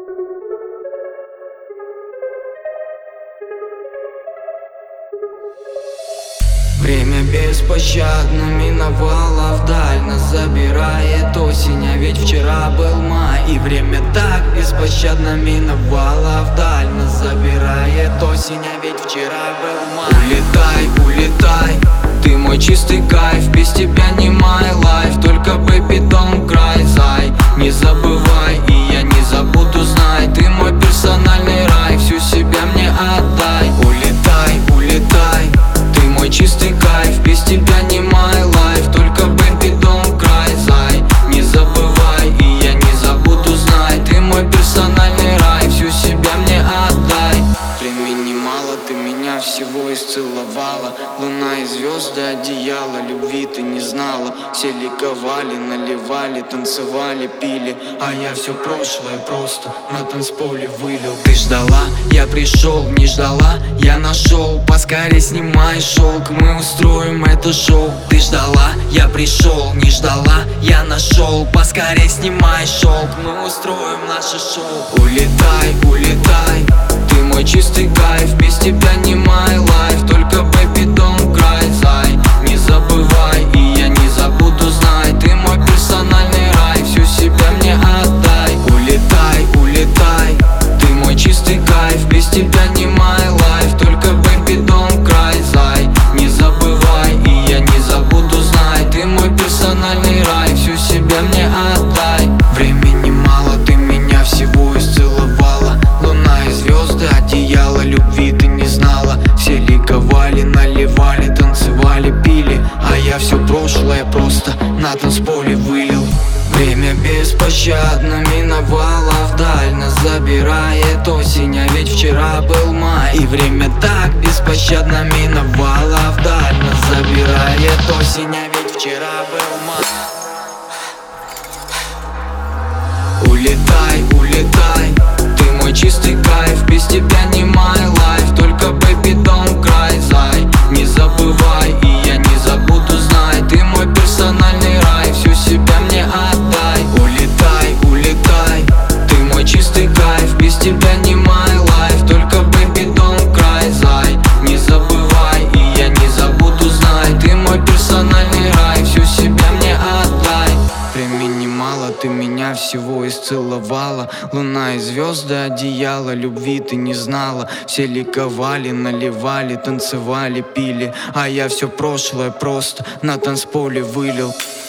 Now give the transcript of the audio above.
Время беспощадно миновало вдаль, нас забирает осень, а ведь вчера был май. И время так беспощадно миновало вдаль, нас забирает осень, а ведь вчера был май. Улетай, улетай, ты мой чистый кайф, без тебя не my life, только baby don't cry, зай. Не забывай, и я не забуду, знай, ты мой персональный рай, всю себя мне отдай. Улетай, улетай, ты мой чистый кайф, без тебя не my life, только baby don't cry, зай. Не забывай, и я не забуду, знай, ты мой персональный рай, всю себя мне отдай. Времени мало, ты меня всего исцеловала, луна и звезды, одеяло, любви ты не знала. Все ликовали, наливали, танцевали, пили, а я все прошлое просто на танцполе вылил. Ты ждала, я пришел, не ждала, я нашел. Поскорей снимай шелк, мы устроим это шоу. Ты ждала, я пришел, не ждала, я нашел. Поскорей снимай шелк, мы устроим наше шоу. Улетай, улетай, ты мой чистый кайф, без тебя не my life, только baby don't cry, зай. Не забывай, и я не забуду, знай, ты мой персональный рай, всю себя мне отдай. Улетай, улетай, ты мой чистый кайф, без тебя не my life, только baby don't cry, зай. Не забывай, и я не забуду, знай, ты мой персональный рай, всю себя мне отдай. Времени мало, ты меня всего исцеловала, луна и звезды, одеяло, любви ты не знала. Все ликовали, наливали, танцевали, пили, а я все прошлое просто на танцполе вылил. Время беспощадно миновало вдаль, нас забирает осень, а ведь вчера был май. И время так беспощадно миновало вдаль, нас забирает осень, а ведь вчера был май. Улетай, улетай, ты мой чистый кайф, без тебя не my life, только baby don't cry, зай. Не забывай, и я не забуду, знай, ты мой персональный рай, всю себя мне отдай. Улетай, улетай, ты мой чистый кайф, без тебя не my life, только baby don't cry, зай. Не забывай, и я не забуду, знай, ты мой персональный рай, всю себя мне отдай. Времени мало, ты меня всего исцеловала, луна и звезды, одеяло, любви ты не знала. Все ликовали, наливали, танцевали, пили, а я все прошлое просто на танцполе вылил.